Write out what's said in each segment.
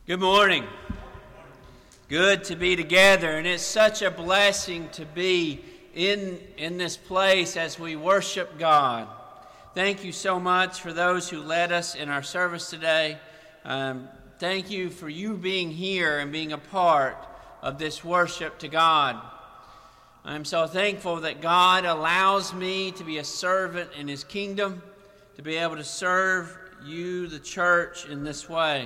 Good morning. Good to be together, and it's such a blessing to be in this place as we worship God. Thank you so much for those who led us in our service today. Thank you for you being here and being a part of this worship to God. I'm so thankful that God allows me to be a servant in His kingdom, to be able to serve you, the church, in this way.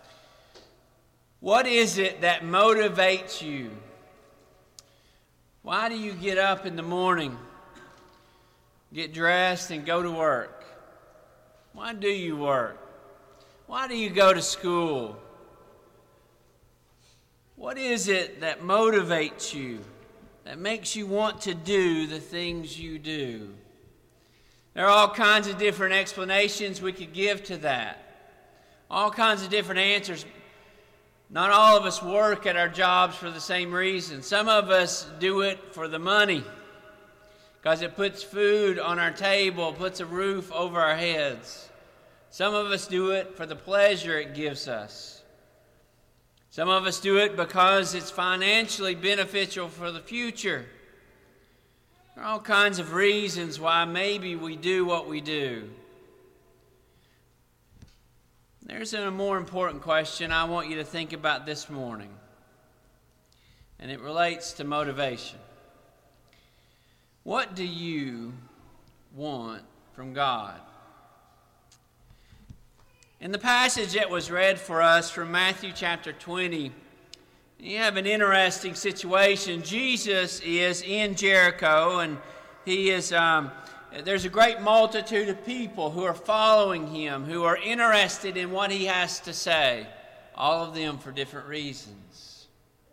What is it that motivates you? Why do you get up in the morning, get dressed, and go to work? Why do you work? Why do you go to school? What is it that motivates you, that makes you want to do the things you do? There are all kinds of different explanations we could give to that. All kinds of different answers. Not all of us work at our jobs for the same reason. Some of us do it for the money, because it puts food on our table, puts a roof over our heads. Some of us do it for the pleasure it gives us. Some of us do it because it's financially beneficial for the future. There are all kinds of reasons why maybe we do what we do. There's a more important question I want you to think about this morning, and it relates to motivation. What do you want from God? In the passage that was read for us from Matthew chapter 20, you have an interesting situation. Jesus is in Jericho, and there's a great multitude of people who are following him, who are interested in what he has to say, all of them for different reasons.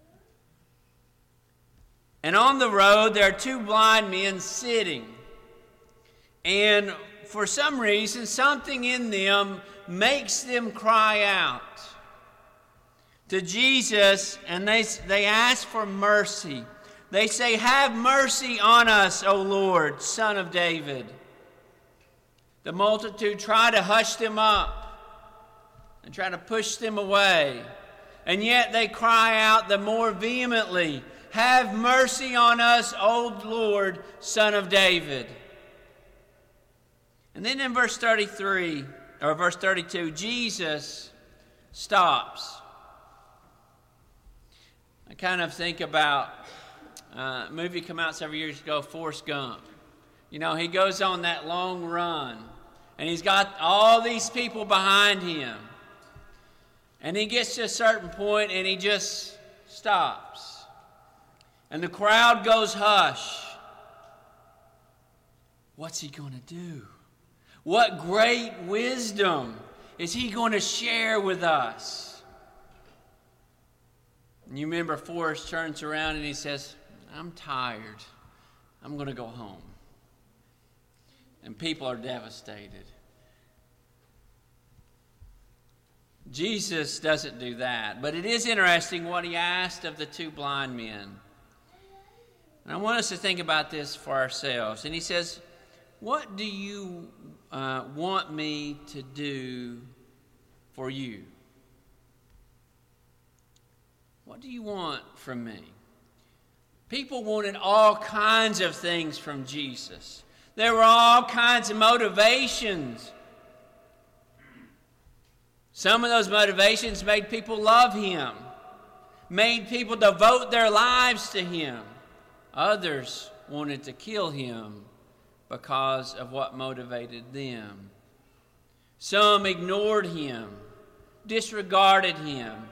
And on the road, there are two blind men sitting. And for some reason, something in them makes them cry out to Jesus, and they ask for mercy. They say, "Have mercy on us, O Lord, Son of David." The multitude try to hush them up and try to push them away. And yet they cry out the more vehemently, "Have mercy on us, O Lord, Son of David." And then in verse 32, Jesus stops. I kind of think about a movie came out several years ago, Forrest Gump. You know, he goes on that long run, and he's got all these people behind him. And he gets to a certain point, and he just stops. And the crowd goes hush. What's he going to do? What great wisdom is he going to share with us? And you remember Forrest turns around and he says, "I'm tired. I'm going to go home." And people are devastated. Jesus doesn't do that. But it is interesting what he asked of the two blind men. And I want us to think about this for ourselves. And he says, "What do you want me to do for you? What do you want from me?" People wanted all kinds of things from Jesus. There were all kinds of motivations. Some of those motivations made people love him, made people devote their lives to him. Others wanted to kill him because of what motivated them. Some ignored him, disregarded him.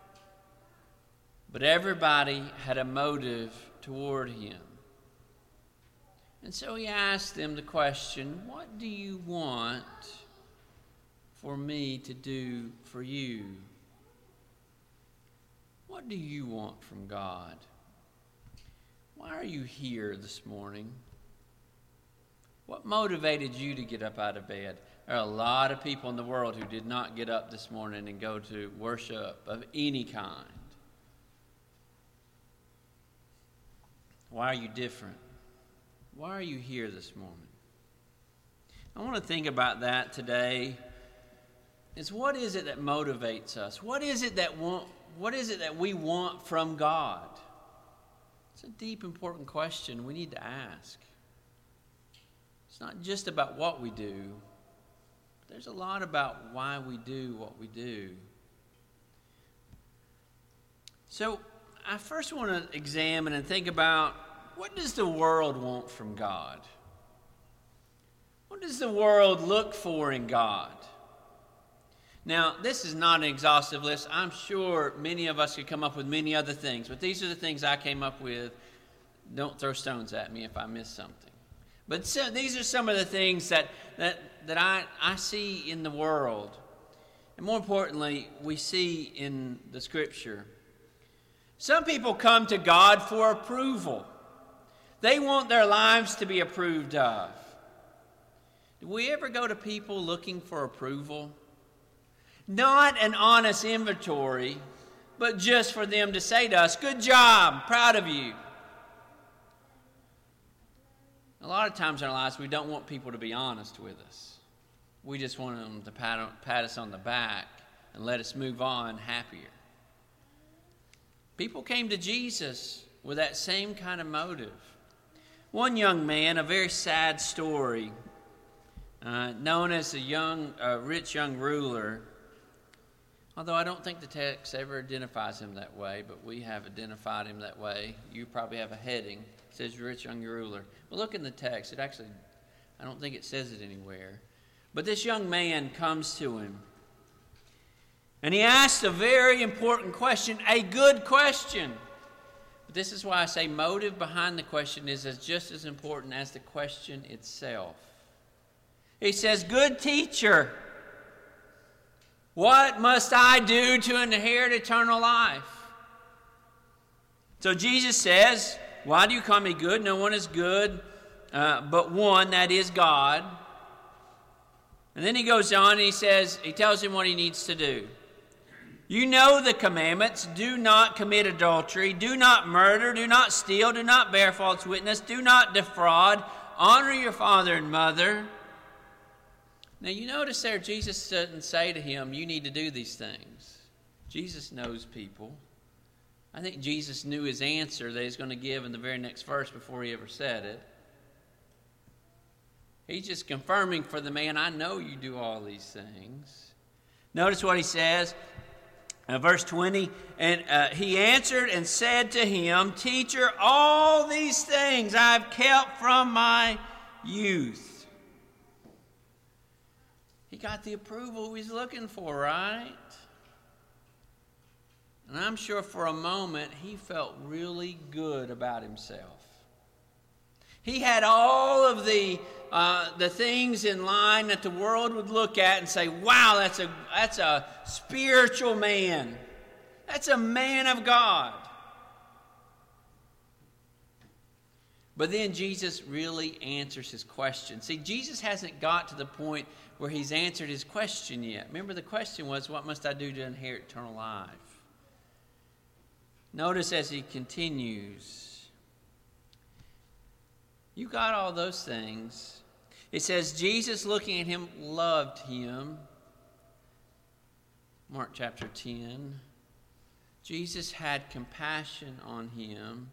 But everybody had a motive toward him. And so he asked them the question, "What do you want for me to do for you?" What do you want from God? Why are you here this morning? What motivated you to get up out of bed? There are a lot of people in the world who did not get up this morning and go to worship of any kind. Why are you different? Why are you here this morning? I want to think about that today is what is it that motivates us? What is it that we want from God? It's a deep, important question we need to ask. It's not just about what we do. There's a lot about why we do what we do. So I first want to examine and think about, what does the world want from God? What does the world look for in God? Now, this is not an exhaustive list. I'm sure many of us could come up with many other things, but these are the things I came up with. Don't throw stones at me if I miss something. But these are some of the things that I see in the world. And more importantly, we see in the Scripture. Some people come to God for approval. They want their lives to be approved of. Do we ever go to people looking for approval? Not an honest inventory, but just for them to say to us, "Good job, proud of you." A lot of times in our lives, we don't want people to be honest with us. We just want them to pat us on the back and let us move on happier. People came to Jesus with that same kind of motive. One young man, a very sad story, known as a rich young ruler. Although I don't think the text ever identifies him that way, but we have identified him that way. You probably have a heading. It says rich young ruler. But look in the text. I don't think it says it anywhere. But this young man comes to him. And he asks a very important question, a good question. But this is why I say motive behind the question is just as important as the question itself. He says, "Good teacher, what must I do to inherit eternal life?" So Jesus says, "Why do you call me good? No one is good but one, that is God." And then he goes on and he tells him what he needs to do. "You know the commandments. Do not commit adultery. Do not murder. Do not steal. Do not bear false witness. Do not defraud. Honor your father and mother." Now you notice there, Jesus doesn't say to him, "You need to do these things." Jesus knows people. I think Jesus knew his answer that he's going to give in the very next verse before he ever said it. He's just confirming for the man, "I know you do all these things." Notice what he says. Verse 20, and he answered and said to him, "Teacher, all these things I've kept from my youth." He got the approval he's looking for, right? And I'm sure for a moment he felt really good about himself. He had all of the things in line that the world would look at and say, "Wow, that's a spiritual man. That's a man of God." But then Jesus really answers his question. See, Jesus hasn't got to the point where he's answered his question yet. Remember, the question was, "What must I do to inherit eternal life?" Notice as he continues, "You got all those things." It says, Jesus, looking at him, loved him. Mark chapter 10. Jesus had compassion on him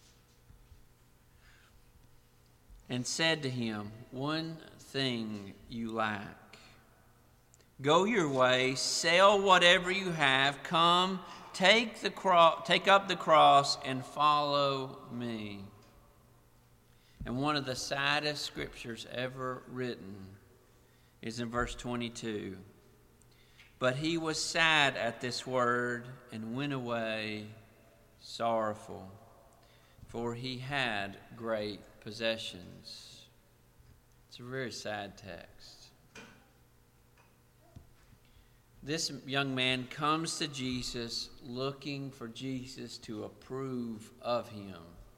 and said to him, "One thing you lack. Go your way, sell whatever you have, come, take up the cross and follow me." And one of the saddest scriptures ever written is in verse 22. "But he was sad at this word and went away sorrowful, for he had great possessions." It's a very sad text. This young man comes to Jesus looking for Jesus to approve of him.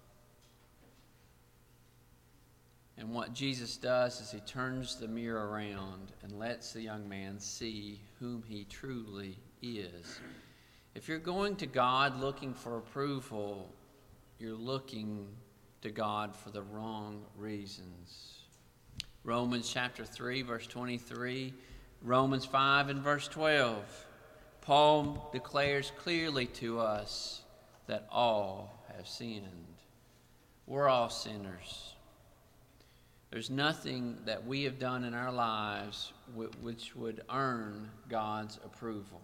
And what Jesus does is he turns the mirror around and lets the young man see whom he truly is. If you're going to God looking for approval, you're looking to God for the wrong reasons. Romans chapter 3, verse 23 Romans 5 and verse 12, Paul declares clearly to us that all have sinned. We're all sinners. There's nothing that we have done in our lives which would earn God's approval.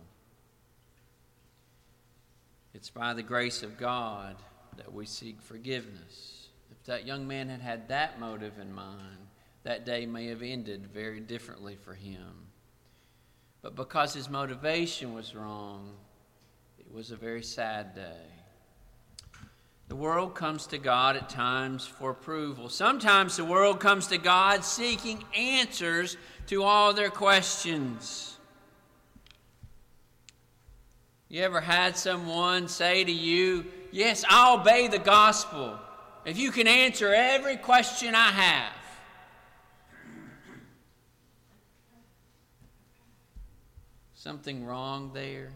It's by the grace of God that we seek forgiveness. If that young man had had that motive in mind, that day may have ended very differently for him. But because his motivation was wrong, it was a very sad day. The world comes to God at times for approval. Sometimes the world comes to God seeking answers to all their questions. You ever had someone say to you, "Yes, I'll obey the gospel if you can answer every question I have"? Something wrong there?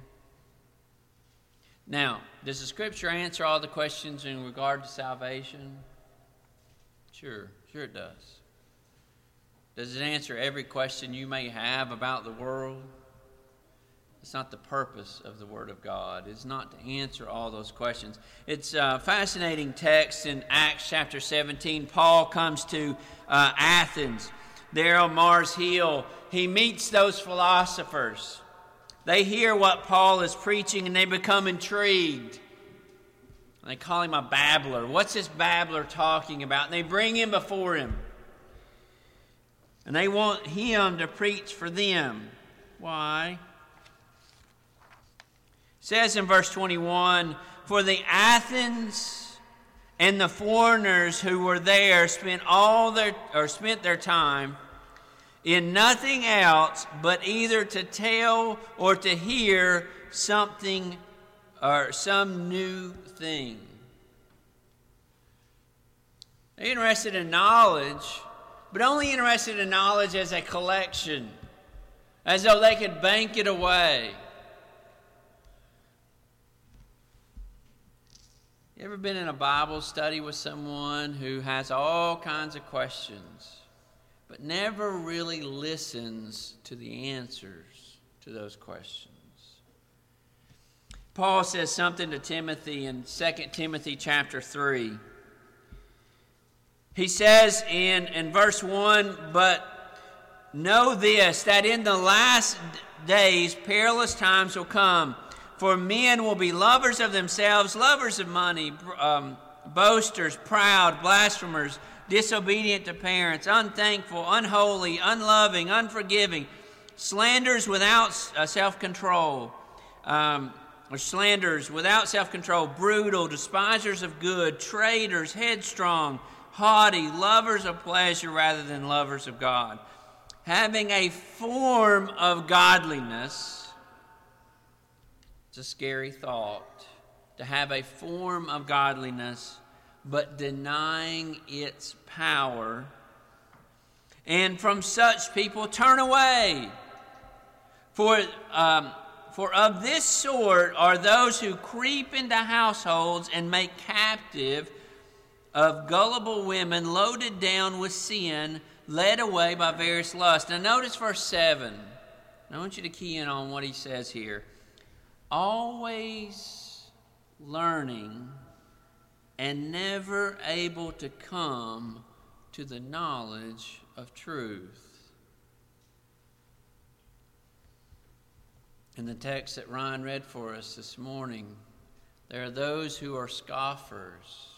Now, does the Scripture answer all the questions in regard to salvation? Sure it does. Does it answer every question you may have about the world? It's not the purpose of the Word of God. It's not to answer all those questions. It's a fascinating text in Acts chapter 17. Paul comes to Athens. There on Mars Hill, he meets those philosophers. They hear what Paul is preaching and they become intrigued. They call him a babbler. What's this babbler talking about? And they bring him before him. And they want him to preach for them. Why? It says in verse 21, "For the Athens and the foreigners who were there spent their time in nothing else but either to tell or to hear something or some new thing." They're interested in knowledge, but only interested in knowledge as a collection, as though they could bank it away. You ever been in a Bible study with someone who has all kinds of questions, but never really listens to the answers to those questions? Paul says something to Timothy in 2 Timothy chapter 3. He says in verse 1, "But know this, that in the last days perilous times will come. For men will be lovers of themselves, lovers of money, boasters, proud, blasphemers, disobedient to parents, unthankful, unholy, unloving, unforgiving, slanderers without self-control, brutal, despisers of good, traitors, headstrong, haughty, lovers of pleasure rather than lovers of God, having a form of godliness." It's a scary thought, to have a form of godliness, but denying its power. "And from such people turn away. For of this sort are those who creep into households and make captive of gullible women, loaded down with sin, led away by various lusts." Now notice verse 7. I want you to key in on what he says here. "Always learning and never able to come to the knowledge of truth." In the text that Ryan read for us this morning, there are those who are scoffers,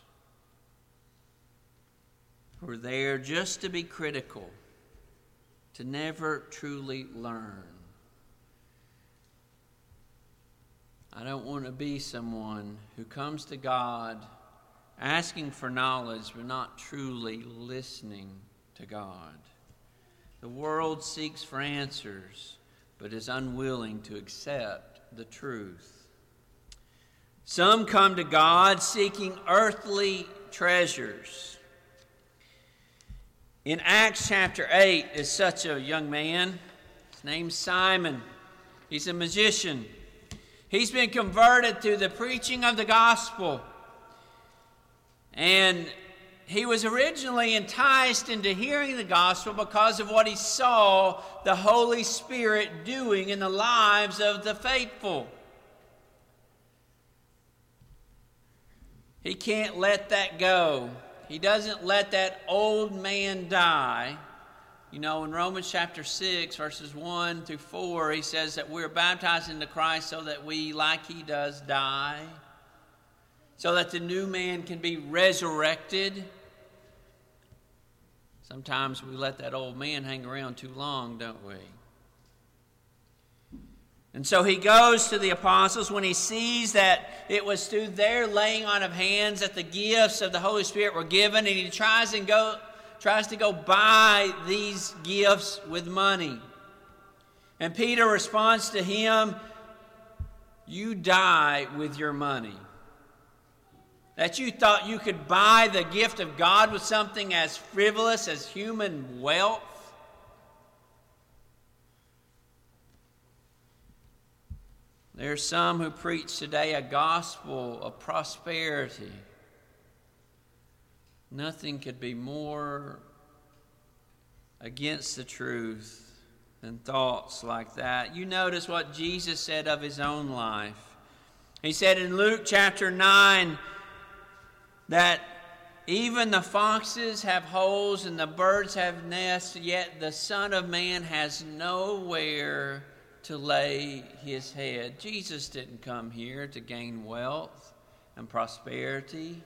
who are there just to be critical, to never truly learn. I don't want to be someone who comes to God asking for knowledge but not truly listening to God. The world seeks for answers but is unwilling to accept the truth. Some come to God seeking earthly treasures. In Acts chapter 8 is such a young man. His name's Simon. He's a magician. He's been converted through the preaching of the gospel. And he was originally enticed into hearing the gospel because of what he saw the Holy Spirit doing in the lives of the faithful. He can't let that go. He doesn't let that old man die. You know, in Romans chapter 6, verses 1 through 4, he says that we're baptized into Christ so that we, like he does, die, so that the new man can be resurrected. Sometimes we let that old man hang around too long, don't we? And so he goes to the apostles when he sees that it was through their laying on of hands that the gifts of the Holy Spirit were given, and he tries to go buy these gifts with money. And Peter responds to him, "You die with your money." That you thought you could buy the gift of God with something as frivolous as human wealth? There are some who preach today a gospel of prosperity. Nothing could be more against the truth than thoughts like that. You notice what Jesus said of his own life. He said in Luke chapter 9 that even the foxes have holes and the birds have nests, yet the Son of Man has nowhere to lay his head. Jesus didn't come here to gain wealth and prosperity.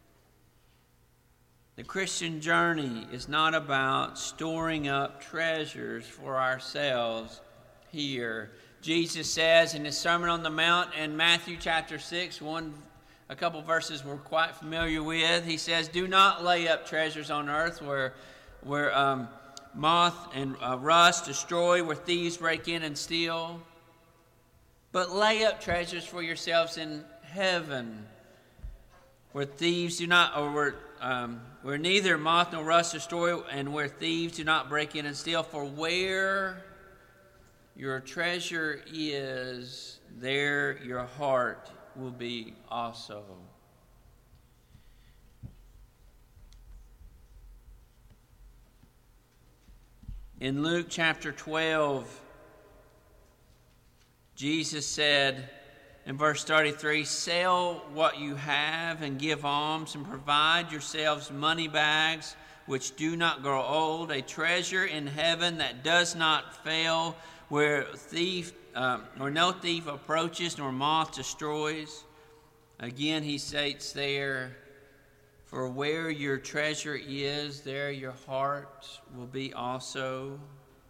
The Christian journey is not about storing up treasures for ourselves here. Jesus says in his Sermon on the Mount in Matthew chapter 6, a couple verses we're quite familiar with, he says, "Do not lay up treasures on earth where moth and rust destroy, where thieves break in and steal, but lay up treasures for yourselves in heaven, where thieves do not, or where neither moth nor rust destroy, and where thieves do not break in and steal. For where your treasure is, there your heart will be also." In Luke chapter 12, Jesus said in verse 33, "Sell what you have and give alms, and provide yourselves money bags which do not grow old, a treasure in heaven that does not fail, where no thief approaches nor moth destroys." Again he states there, "For where your treasure is, there your heart will be also."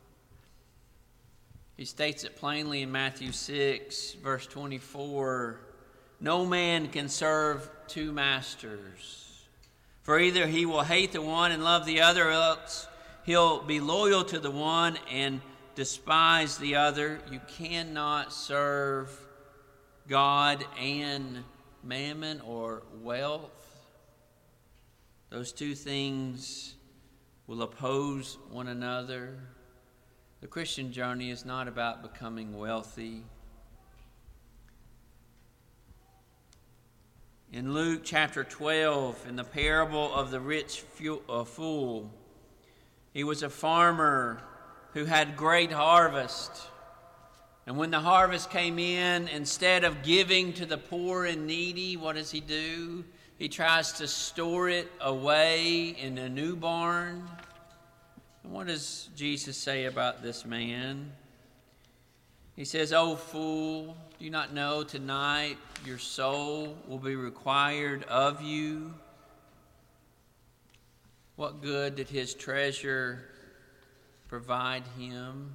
He states it plainly in Matthew 6, verse 24, "No man can serve two masters. For either he will hate the one and love the other, or else he'll be loyal to the one and despise the other. You cannot serve God and mammon or wealth. Those two things will oppose one another." The Christian journey is not about becoming wealthy. In Luke chapter 12, in the parable of the rich fool, he was a farmer who had great harvest. And when the harvest came in, instead of giving to the poor and needy, what does he do? He tries to store it away in a new barn. And what does Jesus say about this man? He says, "O fool, do you not know tonight your soul will be required of you?" What good did his treasure provide him?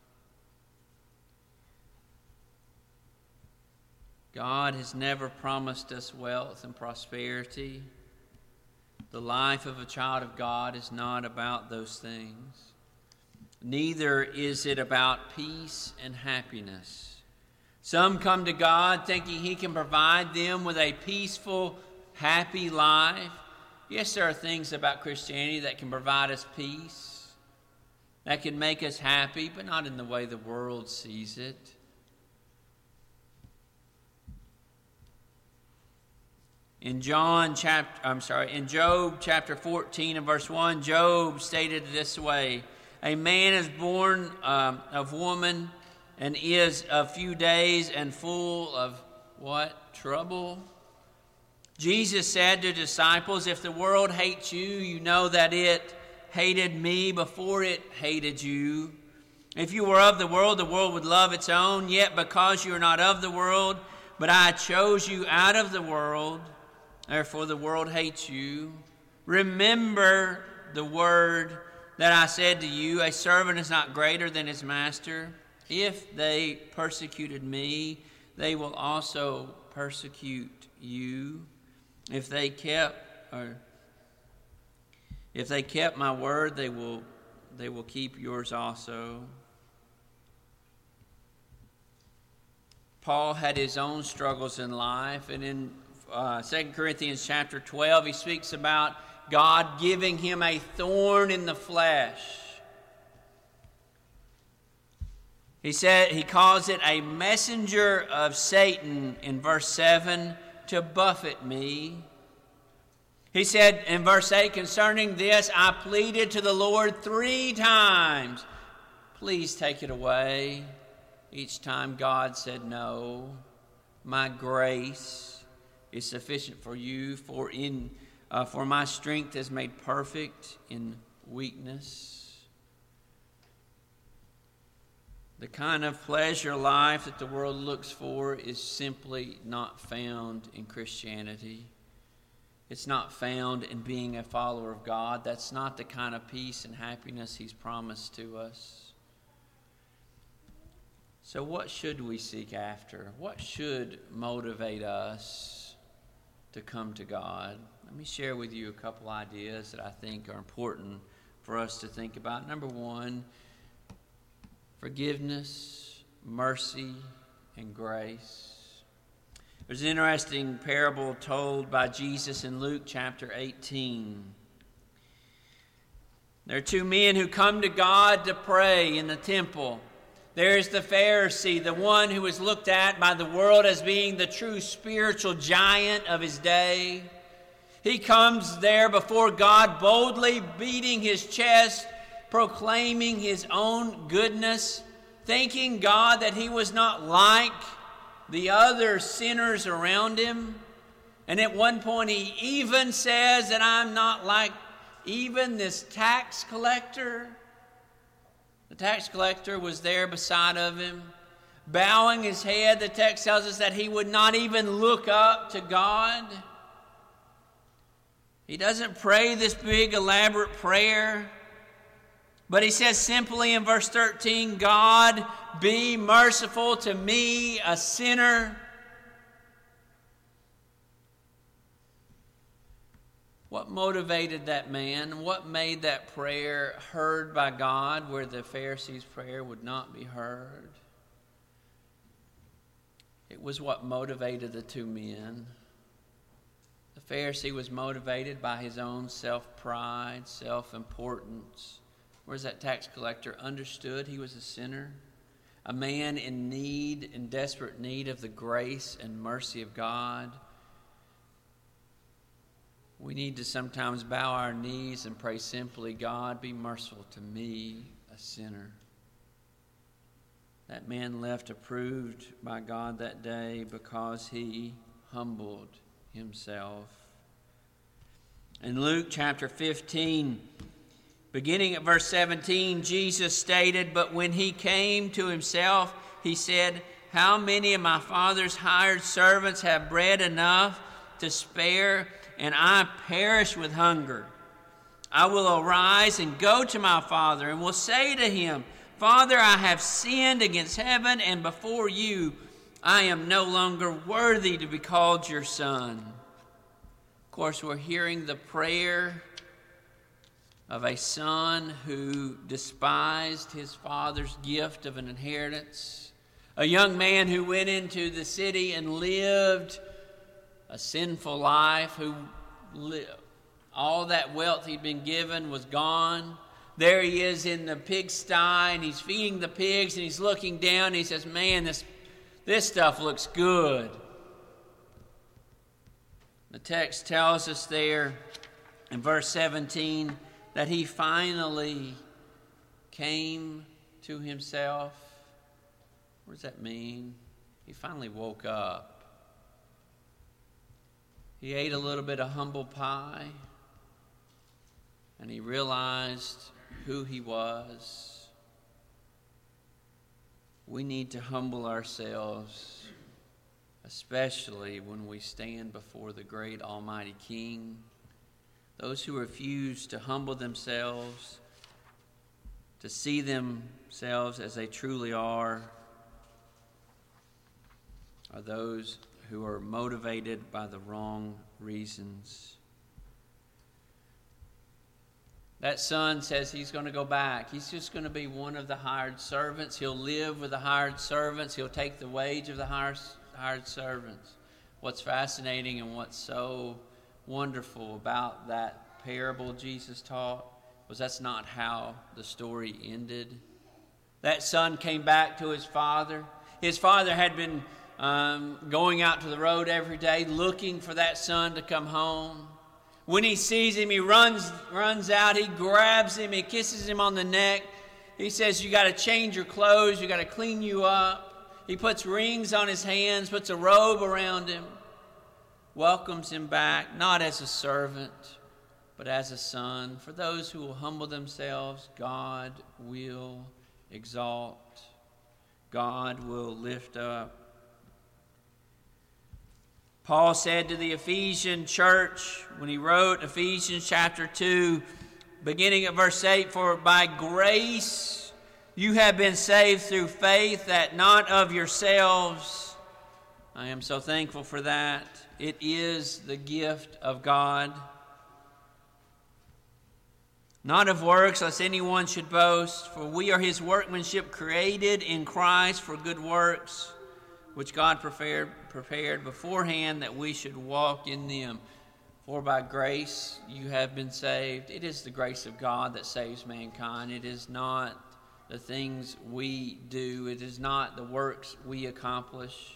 God has never promised us wealth and prosperity. The life of a child of God is not about those things. Neither is it about peace and happiness. Some come to God thinking he can provide them with a peaceful, happy life. Yes, there are things about Christianity that can provide us peace, that can make us happy, but not in the way the world sees it. In Job chapter 14 and verse 1, Job stated this way: a man is born of woman and is a few days and full of what? Trouble. Jesus said to disciples, if the world hates you, you know that it hated me before it hated you. If you were of the world would love its own. Yet because you are not of the world, but I chose you out of the world, therefore the world hates you. Remember the word that I said to you, a servant is not greater than his master. If they persecuted me, they will also persecute you. If they kept my word, they will keep yours also. Paul had his own struggles in life, and in 2 Corinthians chapter 12, he speaks about God giving him a thorn in the flesh. He calls it a messenger of Satan in verse 7 to buffet me. He said in verse 8, concerning this, I pleaded to the Lord 3 times, please take it away. Each time God said, no, my grace is sufficient for you, for my strength is made perfect in weakness. The kind of pleasure life that the world looks for is simply not found in Christianity. It's not found in being a follower of God. That's not the kind of peace and happiness He's promised to us. So what should we seek after? What should motivate us to come to God? Let me share with you a couple ideas that I think are important for us to think about. Number 1, forgiveness, mercy, and grace. There's an interesting parable told by Jesus in Luke chapter 18. There are 2 men who come to God to pray in the temple. There's the Pharisee, the one who was looked at by the world as being the true spiritual giant of his day. He comes there before God boldly, beating his chest, proclaiming his own goodness, thanking God that he was not like the other sinners around him. And at one point he even says that I'm not like even this tax collector. The tax collector was there beside of him, bowing his head. The text tells us that he would not even look up to God. He doesn't pray this big elaborate prayer, but he says simply in verse 13, God, be merciful to me, a sinner. What motivated that man? What made that prayer heard by God where the Pharisee's prayer would not be heard? It was what motivated the 2 men. The Pharisee was motivated by his own self-pride, self-importance, whereas that tax collector understood he was a sinner, a man in need, in desperate need of the grace and mercy of God. We need to sometimes bow our knees and pray simply, God, be merciful to me, a sinner. That man left approved by God that day because he humbled himself. In Luke chapter 15, beginning at verse 17, Jesus stated, but when he came to himself, he said, how many of my father's hired servants have bread enough to spare, and I perish with hunger? I will arise and go to my father, and will say to him, Father, I have sinned against heaven and before you. I am no longer worthy to be called your son. Of course, we're hearing the prayer of a son who despised his father's gift of an inheritance. A young man who went into the city and lived a sinful life, who all that wealth he'd been given was gone. There he is in the pigsty, and he's feeding the pigs, and he's looking down, and he says, man, this stuff looks good. The text tells us there in verse 17 that he finally came to himself. What does that mean? He finally woke up. He ate a little bit of humble pie, and he realized who he was. We need to humble ourselves, especially when we stand before the great Almighty King. Those who refuse to humble themselves, to see themselves as they truly are those who are motivated by the wrong reasons. That son says he's going to go back. He's just going to be one of the hired servants. He'll live with the hired servants. He'll take the wage of the hired servants. What's fascinating and what's so wonderful about that parable Jesus taught was that's not how the story ended. That son came back to his father. His father had been going out to the road every day looking for that son to come home. When he sees him, he runs out, he grabs him, he kisses him on the neck. He says, you got to change your clothes, you got to clean you up. He puts rings on his hands, puts a robe around him, welcomes him back, not as a servant, but as a son. For those who will humble themselves, God will exalt. God will lift up. Paul said to the Ephesian church when he wrote Ephesians chapter 2, beginning at verse 8, for by grace you have been saved through faith, that not of yourselves. I am so thankful for that. It is the gift of God. Not of works, lest anyone should boast, for we are his workmanship, created in Christ for good works, which God prepared beforehand that we should walk in them. For by grace you have been saved. It is the grace of God that saves mankind. It is not the things we do. It is not the works we accomplish.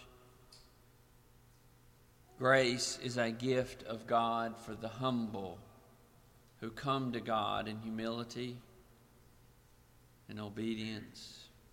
Grace is a gift of God for the humble who come to God in humility and obedience.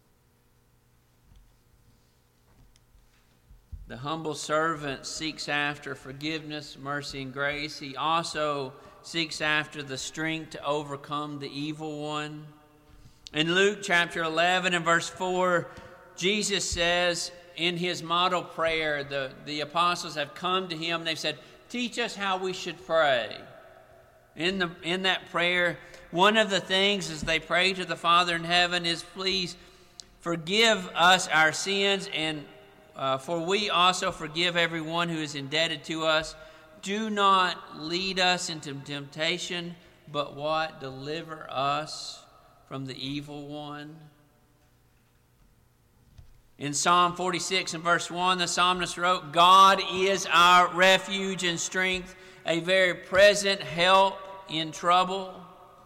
The humble servant seeks after forgiveness, mercy, and grace. He also seeks after the strength to overcome the evil one. In Luke chapter 11 and verse 4, Jesus says in his model prayer, the apostles have come to him and they've said, teach us how we should pray. In that prayer, one of the things as they pray to the Father in heaven is, please forgive us our sins, and for we also forgive everyone who is indebted to us. Do not lead us into temptation, but what? Deliver us from the evil one. In Psalm 46 and verse 1, the psalmist wrote, God is our refuge and strength, a very present help in trouble.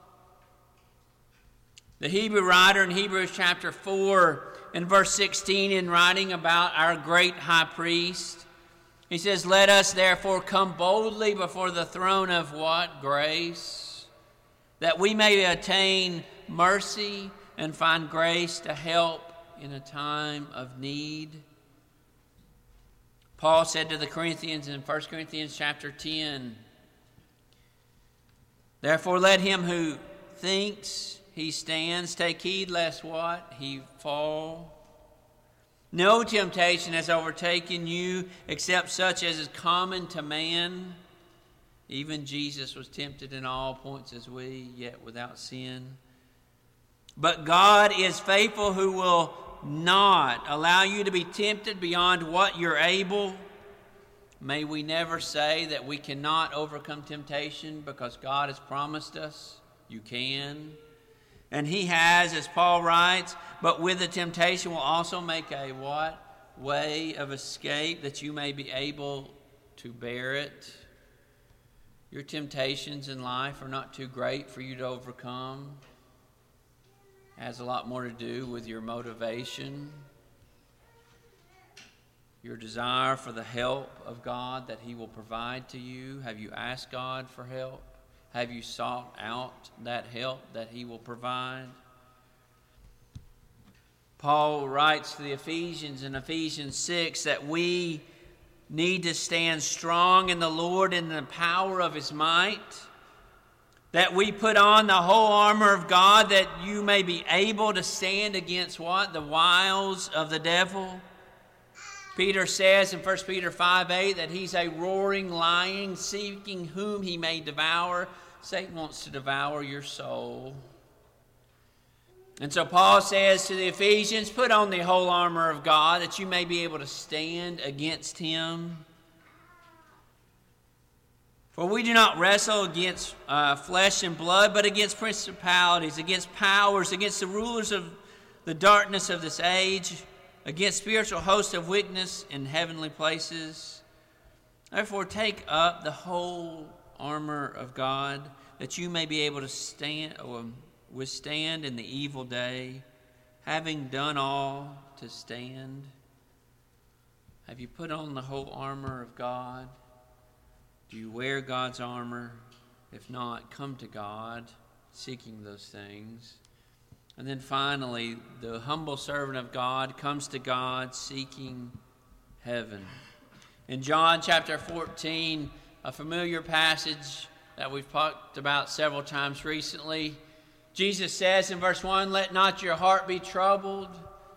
The Hebrew writer in Hebrews chapter 4 and verse 16, in writing about our great high priest, he says, let us therefore come boldly before the throne of what? Grace, that we may attain mercy and find grace to help in a time of need. Paul said to the Corinthians in 1 Corinthians chapter 10, therefore let him who thinks he stands take heed lest what? He fall. No temptation has overtaken you except such as is common to man. Even Jesus was tempted in all points as we, yet without sin. But God is faithful, who will not allow you to be tempted beyond what you're able. May we never say that we cannot overcome temptation, because God has promised us you can. And he has, as Paul writes, but with the temptation will also make a what? Way of escape, that you may be able to bear it. Your temptations in life are not too great for you to overcome. It has a lot more to do with your motivation, your desire for the help of God that He will provide to you? Have you asked God for help? Have you sought out that help that He will provide? Paul writes to the Ephesians in Ephesians 6 that we need to stand strong in the Lord and in the power of His might, that we put on the whole armor of God that you may be able to stand against what? The wiles of the devil. Peter says in 1 Peter 5:8 that he's a roaring lion seeking whom he may devour. Satan wants to devour your soul. And so Paul says to the Ephesians, put on the whole armor of God that you may be able to stand against him. For we do not wrestle against flesh and blood, but against principalities, against powers, against the rulers of the darkness of this age, against spiritual hosts of wickedness in heavenly places. Therefore take up the whole armor of God, that you may be able to withstand in the evil day, having done all to stand. Have you put on the whole armor of God? Do you wear God's armor? If not, come to God, seeking those things. And then finally, the humble servant of God comes to God seeking heaven. In John chapter 14, a familiar passage that we've talked about several times recently, Jesus says in verse 1, let not your heart be troubled.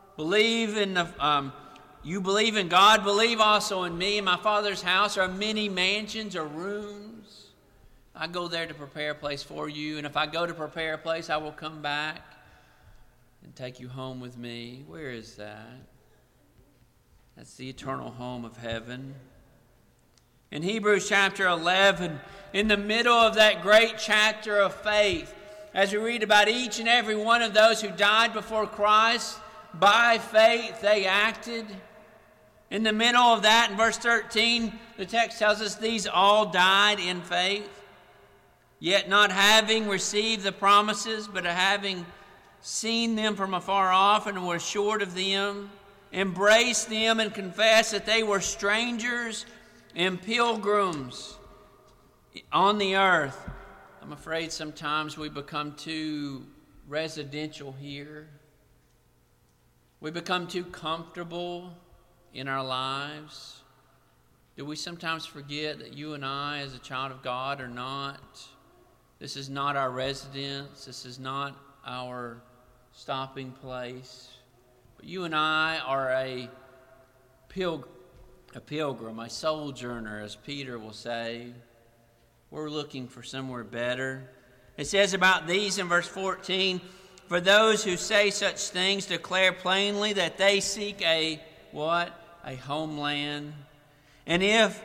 You believe in God, believe also in me. In my Father's house are many mansions or rooms. I go there to prepare a place for you. And if I go to prepare a place, I will come back and take you home with me. Where is that? That's the eternal home of heaven. In Hebrews chapter 11, in the middle of that great chapter of faith, as we read about each and every one of those who died before Christ, by faith they acted. In the middle of that, in verse 13, the text tells us these all died in faith, yet not having received the promises, but having seen them from afar off and were assured of them, embraced them and confessed that they were strangers and pilgrims on the earth. I'm afraid sometimes we become too residential here. We become too comfortable in our lives. Do we sometimes forget that you and I, as a child of God, are not, this is not our residence, this is not our stopping place, but you and I are a pilgrim, a sojourner, as Peter will say. We're looking for somewhere better. It says about these in verse 14, for those who say such things declare plainly that they seek a what? A homeland. And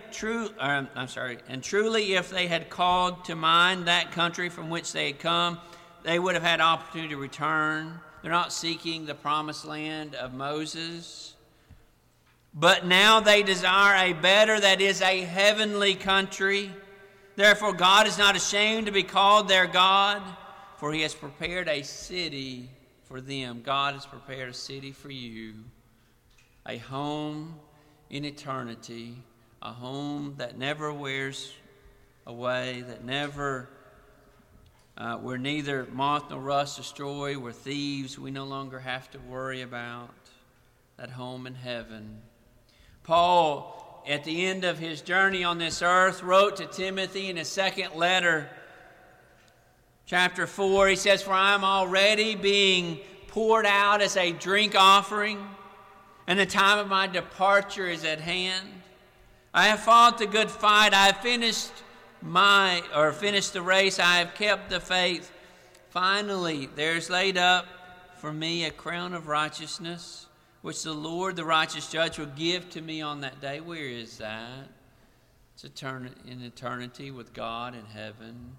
truly if they had called to mind that country from which they had come, they would have had opportunity to return. They're not seeking the promised land of Moses. But now they desire a better, that is a heavenly country. Therefore God is not ashamed to be called their God, for he has prepared a city for them. God has prepared a city for you, a home in eternity, a home that never wears away, that never, where neither moth nor rust destroy, where thieves we no longer have to worry about, that home in heaven. Paul, at the end of his journey on this earth, wrote to Timothy in his second letter, chapter 4, he says, for I am already being poured out as a drink offering, and the time of my departure is at hand. I have fought the good fight. I have finished the race. I have kept the faith. Finally, there is laid up for me a crown of righteousness, which the Lord, the righteous judge, will give to me on that day. Where is that? It's in eternity with God in heaven.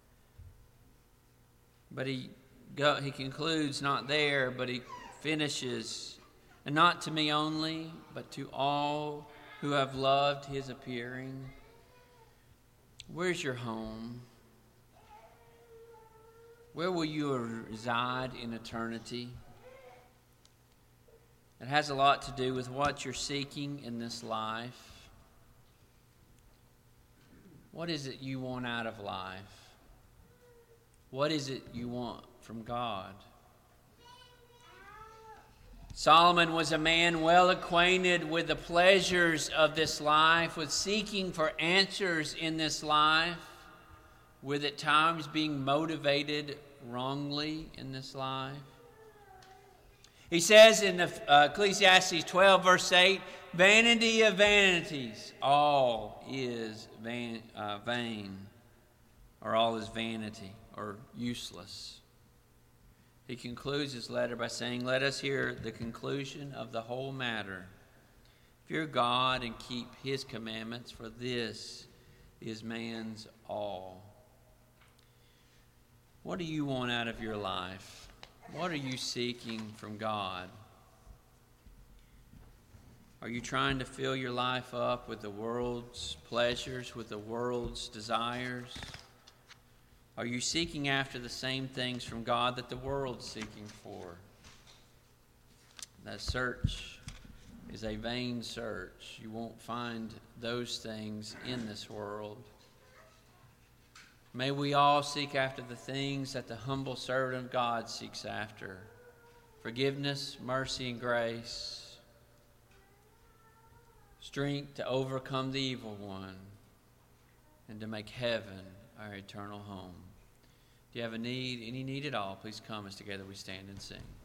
But he concludes not there, but he finishes, and not to me only, but to all who have loved his appearing. Where's your home? Where will you reside in eternity? It has a lot to do with what you're seeking in this life. What is it you want out of life? What is it you want from God? Solomon was a man well acquainted with the pleasures of this life, with seeking for answers in this life, with at times being motivated wrongly in this life. He says in Ecclesiastes 12, verse 8, vanity of vanities, all is vain, or all is vanity, or useless. He concludes his letter by saying, let us hear the conclusion of the whole matter. Fear God and keep his commandments, for this is man's all. What do you want out of your life? What are you seeking from God? Are you trying to fill your life up with the world's pleasures, with the world's desires? Are you seeking after the same things from God that the world's seeking for? That search is a vain search. You won't find those things in this world. May we all seek after the things that the humble servant of God seeks after: forgiveness, mercy, and grace, strength to overcome the evil one, and to make heaven our eternal home. Do you have a need, any need at all? Please come as together we stand and sing.